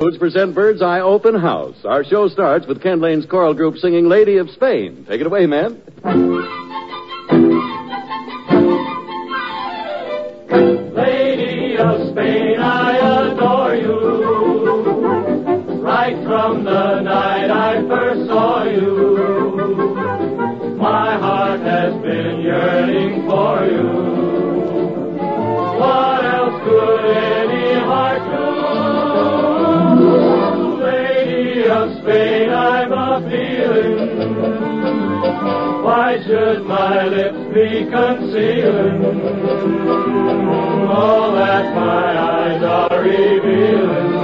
Foods present Bird's Eye Open House. Our show starts with Ken Lane's choral group singing Lady of Spain. Take it away, man. Lady of Spain, I adore you. Right from the night I first saw you, my heart has been yearning for you. What else could any heart do? Lady of Spain, I'm a feeling. Why should my lips be concealing all that my eyes are revealing?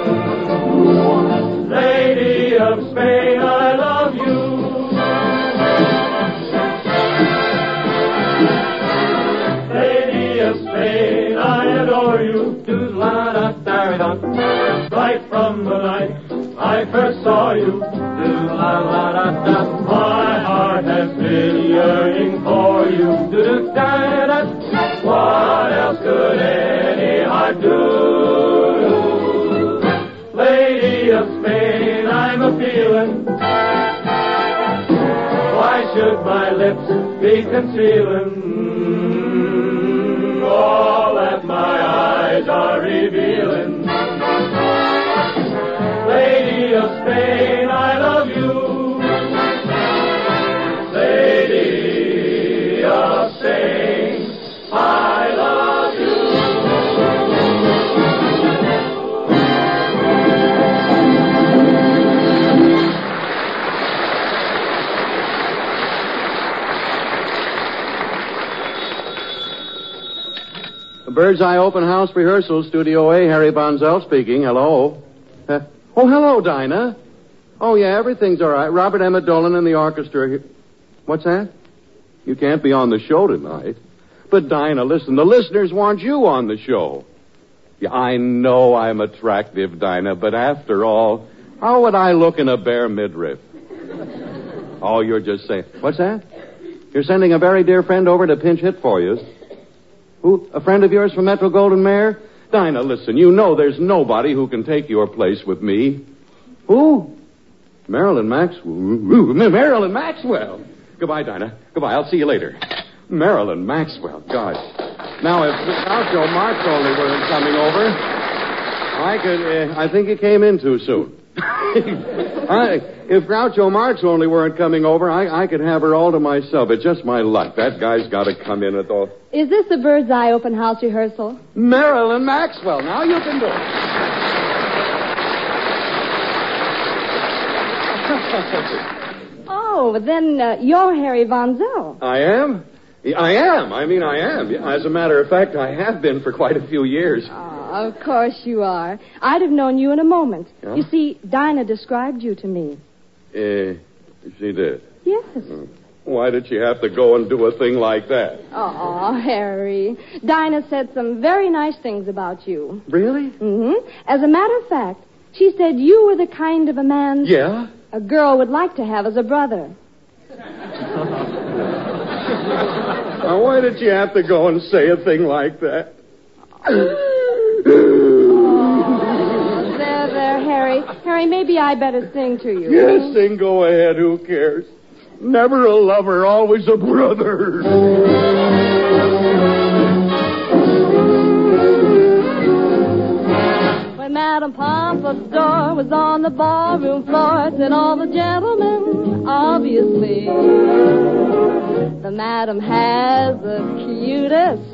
Lady of Spain, I love you. Lady of Spain, I adore you. Do-la-da-da-da. Right from the night I first saw you, do-la-la-da-da. My heart has been yearning for you, do-do-da-da-da. What else could any heart do? Lady of Spain, I'm a feeling. Why should my lips be concealing all that my eyes are revealing? Lady of Spain, I love you. Lady of Spain, I love you. Bird's Eye Open House Rehearsal, Studio A, Harry Bonzell speaking. Hello. Oh, hello, Dinah. Oh, yeah, everything's all right. Robert Emmett Dolan and the orchestra are here. What's that? You can't be on the show tonight. But, Dinah, listen, the listeners want you on the show. Yeah, I know I'm attractive, Dinah, but after all, how would I look in a bare midriff? Oh, you're just saying... What's that? You're sending a very dear friend over to pinch hit for you. Who? A friend of yours from Metro Golden Mare? Dinah, listen, you know there's nobody who can take your place with me. Who? Marilyn Maxwell. Marilyn Maxwell. Goodbye, Dinah. Goodbye. I'll see you later. Marilyn Maxwell. God. Now, if Groucho Marx only weren't coming over, I think he came in too soon. If Groucho Marx only weren't coming over, I could have her all to myself. It's just my luck. That guy's got to come in with all... Is this the Bird's Eye Open House rehearsal? Marilyn Maxwell. Now you can do it. Oh, then you're Harry Von Zell. I am? I am. I am. As a matter of fact, I have been for quite a few years. Oh, of course you are. I'd have known you in a moment. Yeah? You see, Dinah described you to me. She did? Yes. Why did she have to go and do a thing like that? Oh, Harry. Dinah said some very nice things about you. Really? Mm-hmm. As a matter of fact, she said you were the kind of a man... Yeah? A girl would like to have as a brother. Now, why did you have to go and say a thing like that? There, Harry. Harry, maybe I better sing to you. Yes, sing, go ahead. Who cares? Never a lover, always a brother. When Madame Pompadour was on the ballroom floor, said all the gentlemen, obviously, the Madam has the cutest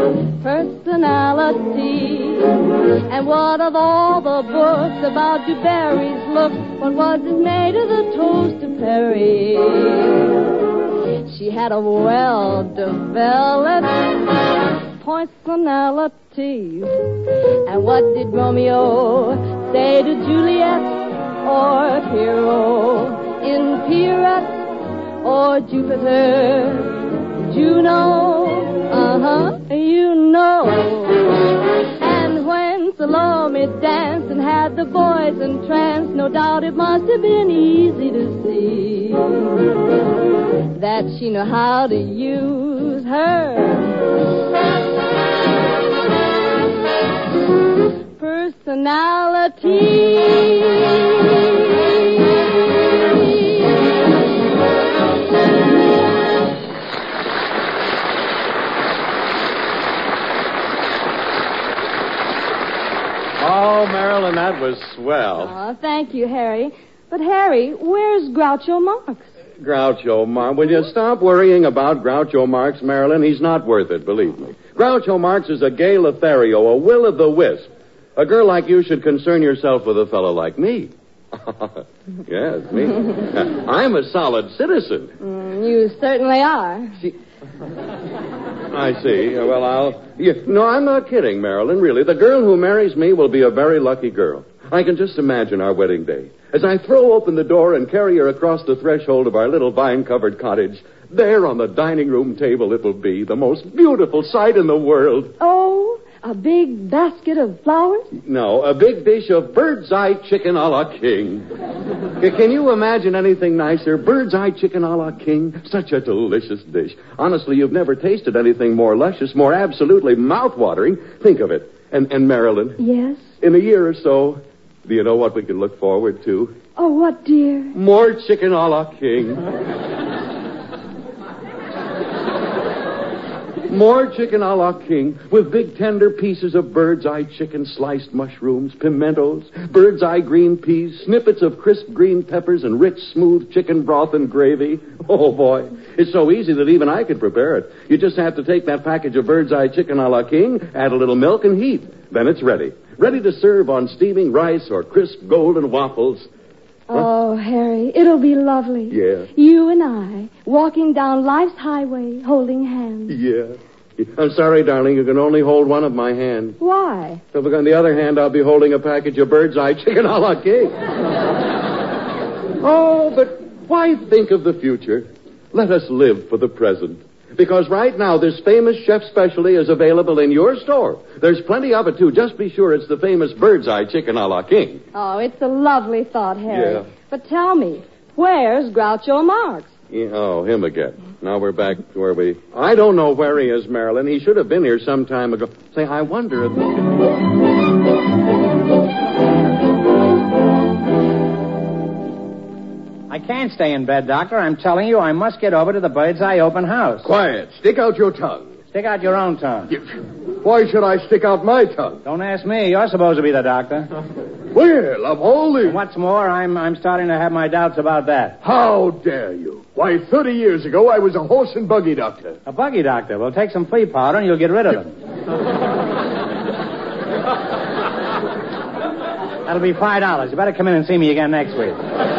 personality. And what of all the books about Du Barry's look? What was it made of the toast of Perry? She had a well-developed personality. And what did Romeo say to Juliet or Pierrot in Pierrot or Jupiter? Juno, you know. And when Salome danced and had the boys entranced, no doubt it must have been easy to see that she knew how to use her personality. that was swell. Oh, thank you, Harry. But, Harry, where's Groucho Marx? Groucho Marx. Will you stop worrying about Groucho Marx, Marilyn? He's not worth it, believe me. Groucho Marx is a gay Lothario, a will-o'-the-wisp. A girl like you should concern yourself with a fellow like me. Yes, me. I'm a solid citizen. You certainly are. I see. Well, No, I'm not kidding, Marilyn, really. The girl who marries me will be a very lucky girl. I can just imagine our wedding day. As I throw open the door and carry her across the threshold of our little vine-covered cottage, there on the dining room table it will be, the most beautiful sight in the world. Oh, a big basket of flowers? No, a big dish of bird's-eye chicken a la king. Can you imagine anything nicer? Bird's-eye chicken a la king? Such a delicious dish. Honestly, you've never tasted anything more luscious, more absolutely mouth-watering. Think of it. And Marilyn? Yes? In a year or so, do you know what we can look forward to? Oh, what, dear? More chicken a la king. More chicken a la king with big tender pieces of bird's-eye chicken, sliced mushrooms, pimentos, bird's-eye green peas, snippets of crisp green peppers, and rich, smooth chicken broth and gravy. Oh, boy. It's so easy that even I could prepare it. You just have to take that package of bird's-eye chicken a la king, add a little milk, and heat. Then it's ready. Ready to serve on steaming rice or crisp golden waffles. Oh, Harry, it'll be lovely. Yeah. You and I, walking down life's highway, holding hands. Yeah. I'm sorry, darling, you can only hold one of my hands. Why? So on the other hand, I'll be holding a package of bird's-eye chicken a la king. Oh, but why think of the future? Let us live for the present. Because right now, this famous chef specialty is available in your store. There's plenty of it, too. Just be sure it's the famous bird's-eye chicken a la king. Oh, it's a lovely thought, Harry. Yeah. But tell me, where's Groucho Marx? Yeah, oh, him again. Now we're back to where we... I don't know where he is, Marilyn. He should have been here some time ago. Say, I wonder if... I can't stay in bed, Doctor. I'm telling you, I must get over to the Bird's Eye open house. Quiet. Stick out your tongue. Stick out your own tongue. Why should I stick out my tongue? Don't ask me. You're supposed to be the doctor. Well, of all the... And what's more, I'm starting to have my doubts about that. How dare you? Why, 30 years ago, I was a horse and buggy doctor. A buggy doctor? Well, take some flea powder and you'll get rid of them. That'll be $5. You better come in and see me again next week.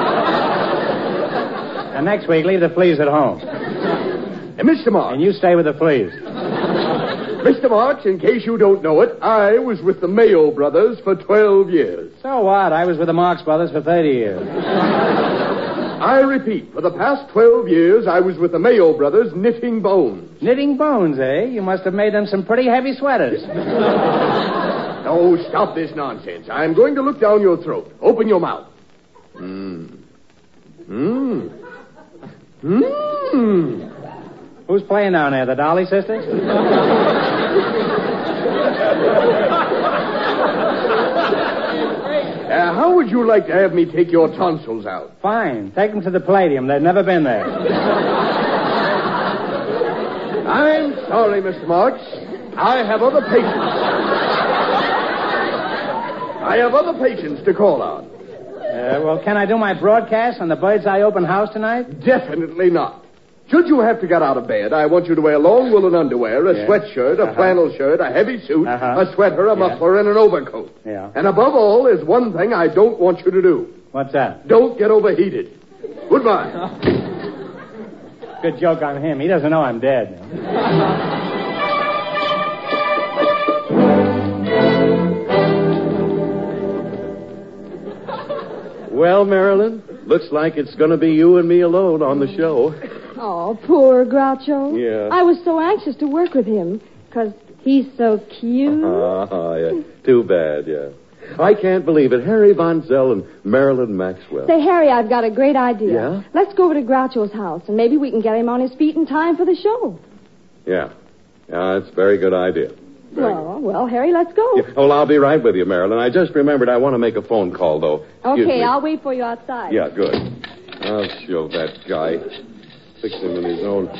And next week, leave the fleas at home. Mr. Marx. And you stay with the fleas. Mr. Marx, in case you don't know it, I was with the Mayo brothers for 12 years. So what? I was with the Marx brothers for 30 years. I repeat, for the past 12 years, I was with the Mayo brothers knitting bones. Knitting bones, eh? You must have made them some pretty heavy sweaters. No, stop this nonsense. I'm going to look down your throat. Open your mouth. Who's playing down there, the Dolly sisters? How would you like to have me take your tonsils out? Fine. Take them to the Palladium. They've never been there. I'm sorry, Mr. Marx. I have other patients to call on. Well, can I do my broadcast on the Bird's Eye open house tonight? Definitely not. Should you have to get out of bed, I want you to wear long woolen underwear, a sweatshirt, a flannel shirt, a heavy suit, a sweater, a muffler, and an overcoat. Yeah. And above all, there's one thing I don't want you to do. What's that? Don't get overheated. Goodbye. Good joke on him. He doesn't know I'm dead. Well, Marilyn, looks like it's going to be you and me alone on the show. Oh, poor Groucho. Yeah. I was so anxious to work with him, because he's so cute. Yeah. Too bad, yeah. I can't believe it. Harry Von Zell and Marilyn Maxwell. Say, Harry, I've got a great idea. Yeah? Let's go over to Groucho's house, and maybe we can get him on his feet in time for the show. Yeah. Yeah, that's a very good idea. Well, Harry, let's go. Yeah. Oh, I'll be right with you, Marilyn. I just remembered I want to make a phone call, though. Excuse Okay, me. I'll wait for you outside. Yeah, good. I'll show that guy. Fix him in his own...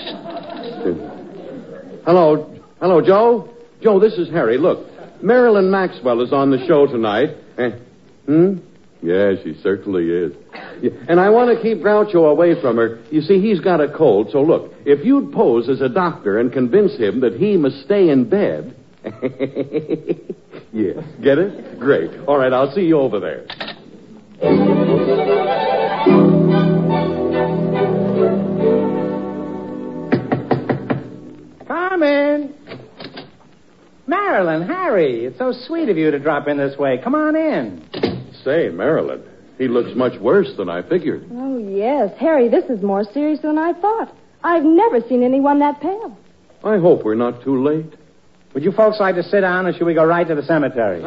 Hello, Joe? Joe, this is Harry. Look, Marilyn Maxwell is on the show tonight. Yeah, she certainly is. Yeah, and I want to keep Groucho away from her. You see, he's got a cold, so look, if you'd pose as a doctor and convince him that he must stay in bed... Yes, get it? Great. All right, I'll see you over there. Come in. Marilyn, Harry, it's so sweet of you to drop in this way. Come on in. Say, Marilyn, he looks much worse than I figured. Oh, yes. Harry, this is more serious than I thought. I've never seen anyone that pale. I hope we're not too late. Would you folks like to sit down, or should we go right to the cemetery?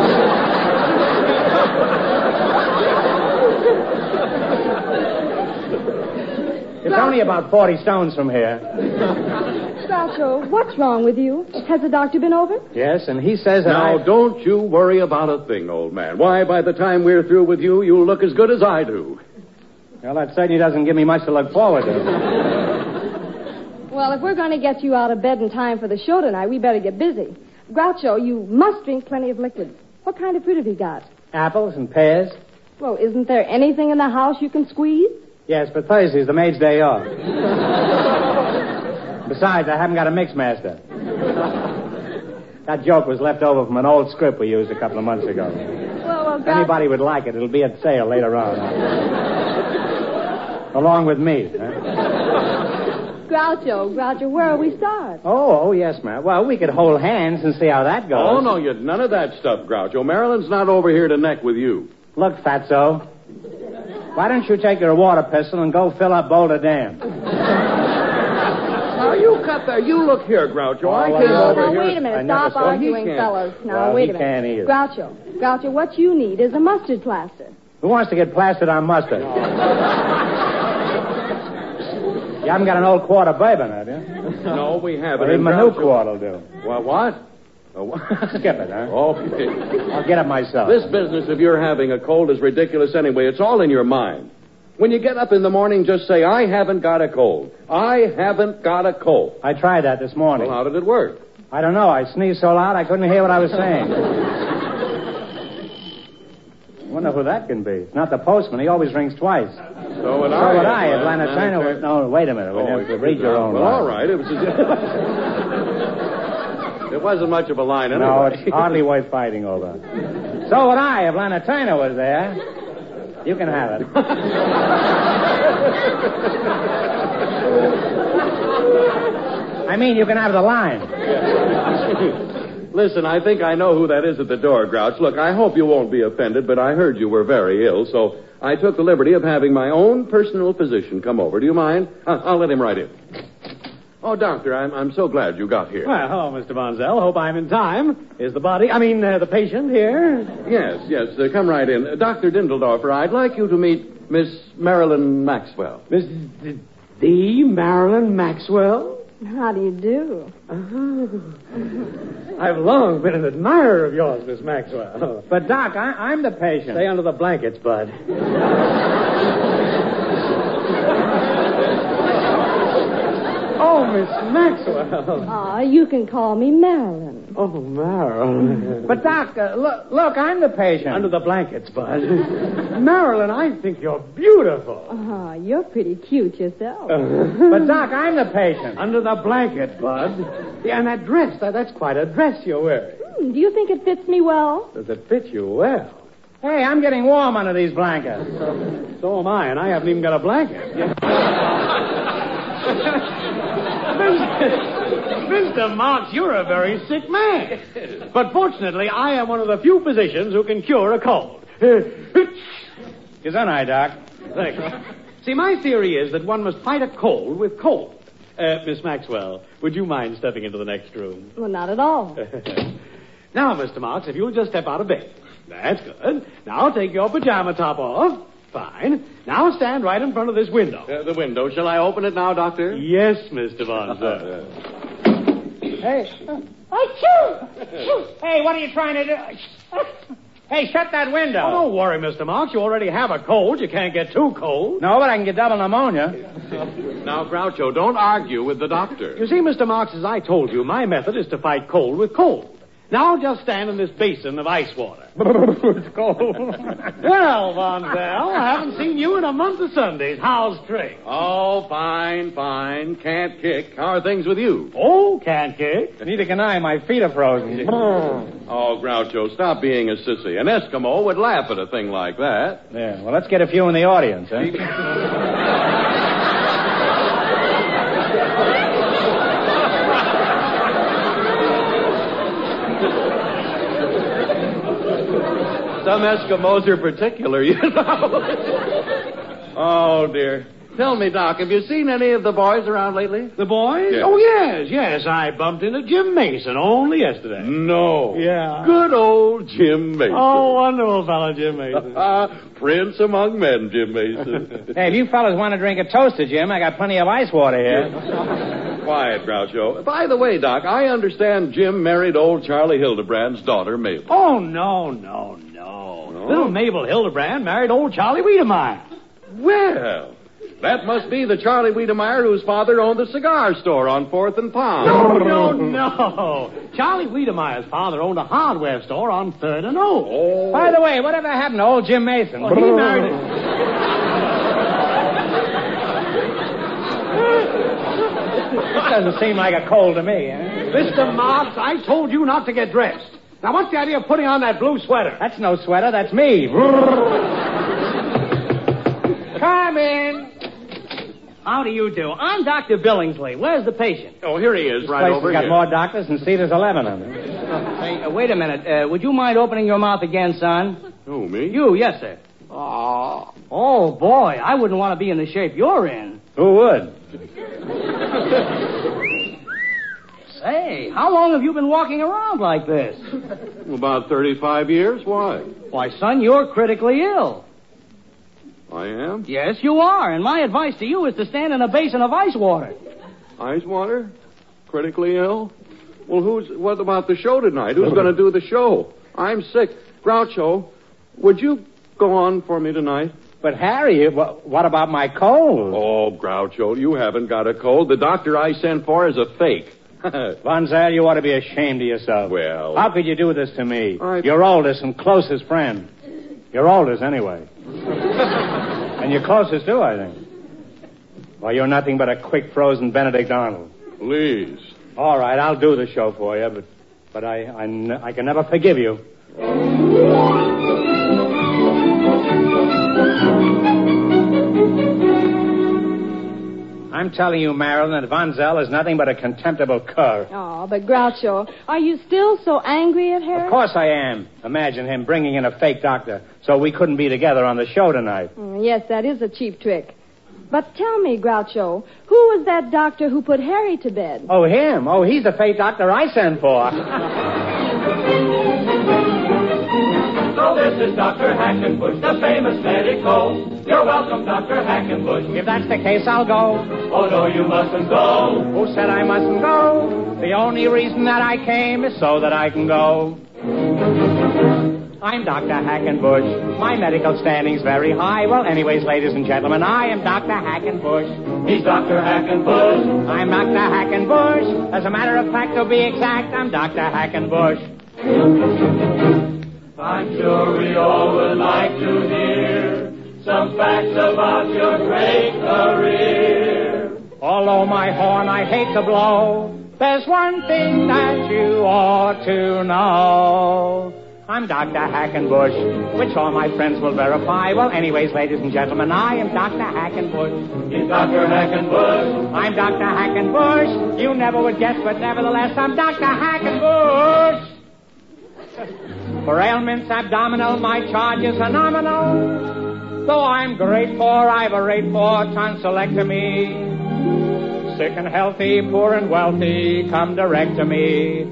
It's only about 40 stones from here. Groucho, what's wrong with you? Has the doctor been over? Yes, and he says that Now, don't you worry about a thing, old man. Why, by the time we're through with you, you'll look as good as I do. Well, that certainly doesn't give me much to look forward to. Well, if we're going to get you out of bed in time for the show tonight, we better get busy. Groucho, you must drink plenty of liquids. What kind of fruit have you got? Apples and pears? Well, isn't there anything in the house you can squeeze? Yes, but Thursday's the maid's day off. Besides, I haven't got a mix master. That joke was left over from an old script we used a couple of months ago. Well, If anybody would like it, it'll be at sale later on. Along with me. Huh? Groucho, where will we start? Oh, yes, ma'am. Well, we could hold hands and see how that goes. Oh, no, none of that stuff, Groucho. Marilyn's not over here to neck with you. Look, Fatso. Why don't you take your water pistol and go fill up Boulder Dam? Now, you cut that. You look here, Groucho. I came over Now, here. wait a minute. Stop arguing, fellas. Now, Well, wait he a minute. can't either. Groucho, what you need is a mustard plaster. Who wants to get plastered on mustard? You haven't got an old quart of bourbon, have you? No, we haven't. Well, even a new quart will do. Well, what? Skip it, huh? Okay. I'll get it myself. This business of your having a cold is ridiculous anyway. It's all in your mind. When you get up in the morning, just say, I haven't got a cold. I haven't got a cold. I tried that this morning. Well, how did it work? I don't know. I sneezed so loud I couldn't hear what I was saying. I wonder who that can be. It's not the postman. He always rings twice. So would I. Atlanta Turner. No, wait a minute. Read your own Well, line. all right. It wasn't much of a line anyway. No, it's hardly worth fighting over. So would I. Atlanta Turner was there. You can have it. I mean, you can have the line. Listen, I think I know who that is at the door, Grouch. Look, I hope you won't be offended, but I heard you were very ill, so I took the liberty of having my own personal physician come over. Do you mind? I'll let him right in. Oh, Doctor, I'm so glad you got here. Well, hello, Mr. Bonzell. Hope I'm in time. Is the the patient here? Yes, come right in. Dr. Dindledorfer, I'd like you to meet Miss Marilyn Maxwell. Miss D. Marilyn Maxwell? How do you do? I've long been an admirer of yours, Miss Maxwell. But, Doc, I'm the patient. Stay under the blankets, Bud. Oh, Miss Maxwell. You can call me Marilyn. Oh, Marilyn. But, Doc, look, I'm the patient. Under the blankets, Bud. Marilyn, I think you're beautiful. You're pretty cute yourself. But, Doc, I'm the patient. Under the blanket, Bud. Yeah, and that dress, that's quite a dress you're wearing. Do you think it fits me well? Does it fit you well? Hey, I'm getting warm under these blankets. So am I, and I haven't even got a blanket. Mr. Marks, you're a very sick man. But fortunately, I am one of the few physicians who can cure a cold. Is that right, Doc? Thanks. See, my theory is that one must fight a cold with cold. Miss Maxwell, would you mind stepping into the next room? Well, not at all. Now, Mr. Marks, if you'll just step out of bed. That's good. Now take your pajama top off. Fine. Now stand right in front of this window. The window. Shall I open it now, Doctor? Yes, Mr. Bonzo. Hey. Hey, what are you trying to do? Hey, shut that window. Oh, don't worry, Mr. Marks. You already have a cold. You can't get too cold. No, but I can get double pneumonia. Now, Groucho, don't argue with the doctor. You see, Mr. Marks, as I told you, my method is to fight cold with cold. Now just stand in this basin of ice water. It's cold. Well, Vonzell, I haven't seen you in a month of Sundays. How's tricks? Oh, fine. Can't kick. How are things with you? Oh, can't kick. Neither can I. My feet are frozen. Oh, Groucho, stop being a sissy. An Eskimo would laugh at a thing like that. Yeah, well, let's get a few in the audience, huh? Some Eskimos are particular, you know. Oh, dear. Tell me, Doc, have you seen any of the boys around lately? The boys? Yes. Oh, yes. I bumped into Jim Mason only yesterday. No. Yeah. Good old Jim Mason. Oh, wonderful fellow, Jim Mason. Prince among men, Jim Mason. Hey, if you fellas want to drink a toaster, Jim, I got plenty of ice water here. Quiet, Groucho. By the way, Doc, I understand Jim married old Charlie Hildebrand's daughter, Mabel. Oh, no. Little Mabel Hildebrand married old Charlie Wiedemeyer. Well, that must be the Charlie Wiedemeyer whose father owned the cigar store on 4th and Palm. No. Charlie Wiedemeyer's father owned a hardware store on 3rd and O. Oh. By the way, whatever happened to old Jim Mason? Well, he married... This doesn't seem like a cold to me, eh? Mr. Marks, I told you not to get dressed. Now, what's the idea of putting on that blue sweater? That's no sweater, that's me. Come in. How do you do? I'm Dr. Billingsley. Where's the patient? Oh, here he is, right over Place has here. got more doctors than Cedars 11 of them. Hey, wait a minute. Would you mind opening your mouth again, son? Who, me? You, yes, sir. Oh, boy, I wouldn't want to be in the shape you're in. Who would? Say, how long have you been walking around like this? About 35 years. Why? Why, son, you're critically ill. I am? Yes, you are. And my advice to you is to stand in a basin of ice water. Ice water? Critically ill? Well, what about the show tonight? Who's going to do the show? I'm sick. Groucho, would you go on for me tonight? But, Harry, what about my cold? Oh, Groucho, you haven't got a cold. The doctor I sent for is a fake. Vonzell, you ought to be ashamed of yourself. Well... How could you do this to me? Your oldest and closest friend. Your oldest, anyway. And your closest, too, I think. Why, you're nothing but a quick frozen Benedict Arnold. Please. All right, I'll do the show for you, but I can never forgive you. I'm telling you, Marilyn, that Vonzell is nothing but a contemptible cur. Oh, but Groucho, are you still so angry at Harry? Of course I am. Imagine him bringing in a fake doctor so we couldn't be together on the show tonight. Yes, that is a cheap trick. But tell me, Groucho, who was that doctor who put Harry to bed? Oh, him? Oh, he's the fake doctor I sent for. So this is Dr. Hackenbush, the famous medico. You're welcome, Dr. Hackenbush. If that's the case, I'll go. Oh, no, you mustn't go. Who said I mustn't go? The only reason that I came is so that I can go. I'm Dr. Hackenbush. My medical standing's very high. Well, anyways, ladies and gentlemen, I am Dr. Hackenbush. He's Dr. Hackenbush. I'm Dr. Hackenbush. As a matter of fact, to be exact, I'm Dr. Hackenbush. I'm sure we all would like to hear some facts about your great career. Although my horn I hate to blow, there's one thing that you ought to know. I'm Dr. Hackenbush, which all my friends will verify. Well, anyways, ladies and gentlemen, I am Dr. Hackenbush. He's Dr. Hackenbush. I'm Dr. Hackenbush. You never would guess, but nevertheless, I'm Dr. Hackenbush. For ailments abdominal, my charge is phenomenal. Though I'm great for, I've a rate for tonsillectomy. Sick and healthy, poor and wealthy, come direct to me.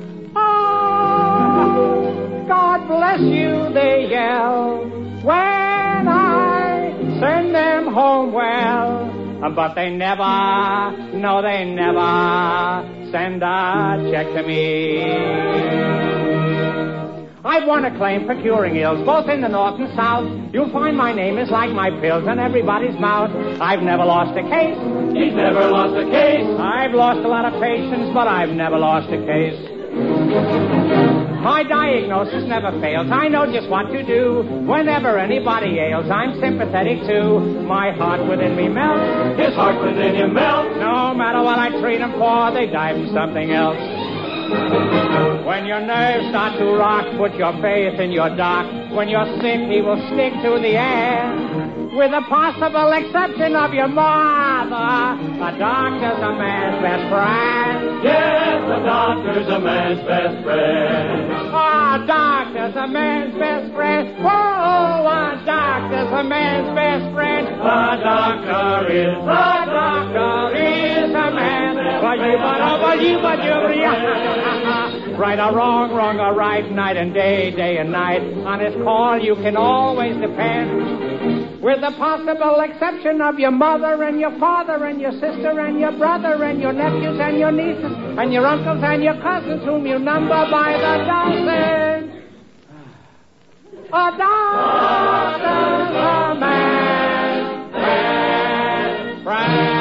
Oh, God bless you, they yell when I send them home well. But they never, no, they never send a check to me. I've won a claim for curing ills, both in the north and south. You'll find my name is like my pills in everybody's mouth. I've never lost a case. He's never lost a case. I've lost a lot of patients, but I've never lost a case. My diagnosis never fails. I know just what to do. Whenever anybody ails, I'm sympathetic too. My heart within me melts. His heart within him melts. No matter what I treat him for, they die from something else. When your nerves start to rock, put your faith in your doc. When you're sick, he will stick to the end. With the possible exception of your mother, a doctor's a man's best friend. Yes, the doctor's a man's best friend. Oh, a doctor's a man's best friend. Oh, a doctor's a man's best friend. The doctor is a man. Right or wrong or right, night and day, day and night. On his call you can always depend. With the possible exception of your mother and your father and your sister and your brother and your nephews and your nieces and your uncles and your cousins whom you number by the dozen. A doctor's a man's best friend.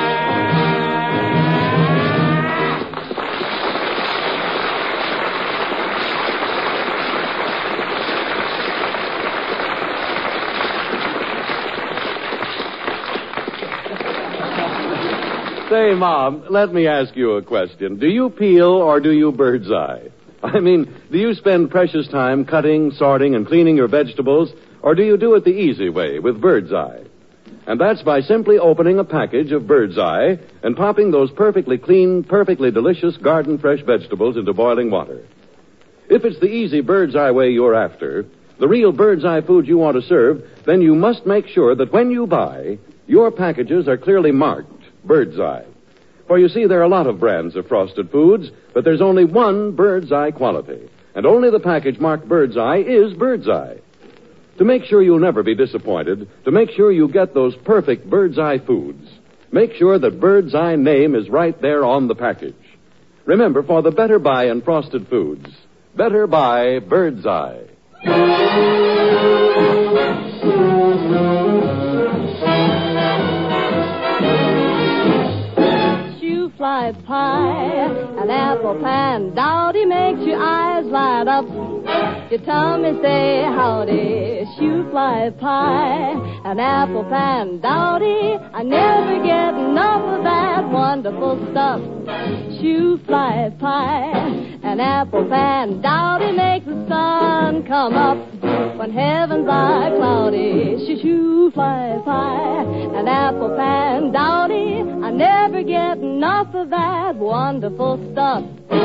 Say, Mom, let me ask you a question. Do you peel or do you bird's eye? I mean, do you spend precious time cutting, sorting, and cleaning your vegetables, or do you do it the easy way, with bird's eye? And that's by simply opening a package of bird's eye and popping those perfectly clean, perfectly delicious garden-fresh vegetables into boiling water. If it's the easy bird's eye way you're after, the real bird's eye food you want to serve, then you must make sure that when you buy, your packages are clearly marked Bird's Eye. For you see, there are a lot of brands of frosted foods, but there's only one Bird's Eye quality. And only the package marked Bird's Eye is Bird's Eye. To make sure you'll never be disappointed, to make sure you get those perfect Bird's Eye foods, make sure that Bird's Eye name is right there on the package. Remember, for the better buy in frosted foods, better buy Bird's Eye. Fly pie, an apple pan, dowdy makes your eyes light up. Your tummy say howdy, shoe fly pie, an apple pan, dowdy. I never get enough of that wonderful stuff. Shoe fly pie, an apple pan, dowdy makes the sun come up. When heavens are cloudy, shoo fly pie, an apple pan, dowdy. I never get enough of that wonderful stuff.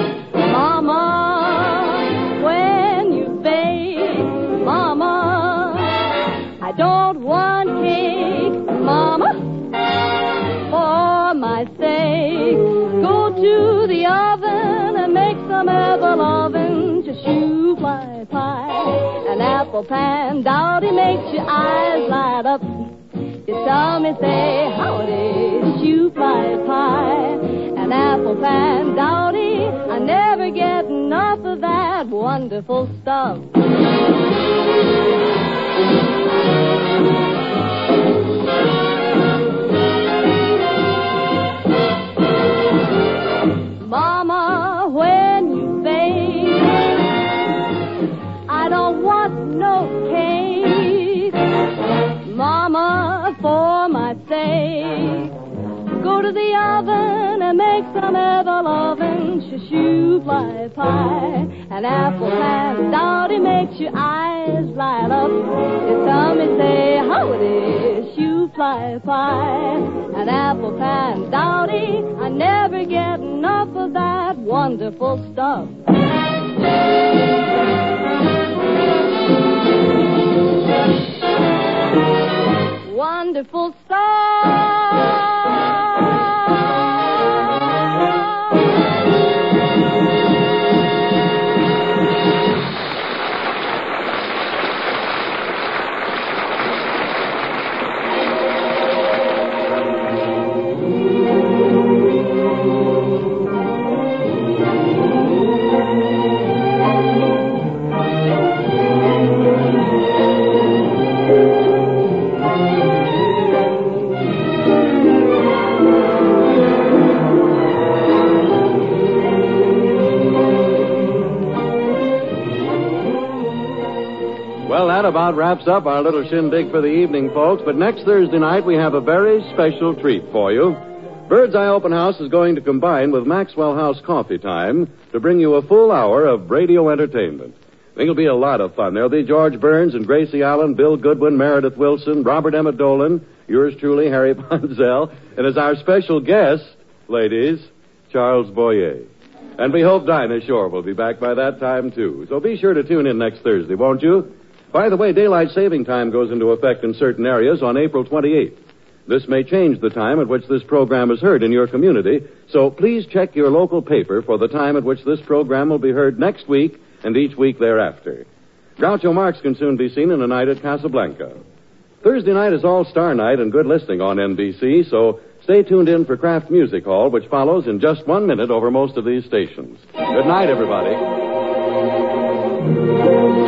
Mama, when you bake, Mama, I don't want cake, Mama, for my sake. Go to the oven and make some apple oven, just shoo fly pie. An apple pan, dowdy makes your eyes light up. You tell me, say howdy, shoe fly pie. An apple pan, dowdy. I never get enough of that wonderful stuff. Mama, when you bake, I don't want no cake. Mama, for my sake, go to the oven and make some apple oven, shoo fly pie. An apple pan, dowdy makes your eyes light up. You tell me, say howdy, shoo fly pie. An apple pan, dowdy. I never get enough of that wonderful stuff. Wonderful stuff. about wraps up our little shindig for the evening, folks. But next Thursday night, we have a very special treat for you. Bird's Eye Open House is going to combine with Maxwell House Coffee Time to bring you a full hour of radio entertainment. I think it'll be a lot of fun. There'll be George Burns and Gracie Allen, Bill Goodwin, Meredith Wilson, Robert Emmett Dolan, yours truly, Harry Bonzell, and as our special guest, ladies, Charles Boyer. And we hope Dinah Shore will be back by that time, too. So be sure to tune in next Thursday, won't you? By the way, daylight saving time goes into effect in certain areas on April 28th. This may change the time at which this program is heard in your community, so please check your local paper for the time at which this program will be heard next week and each week thereafter. Groucho Marx can soon be seen in A Night at Casablanca. Thursday night is All-Star Night and good listening on NBC, so stay tuned in for Kraft Music Hall, which follows in just 1 minute over most of these stations. Good night, everybody.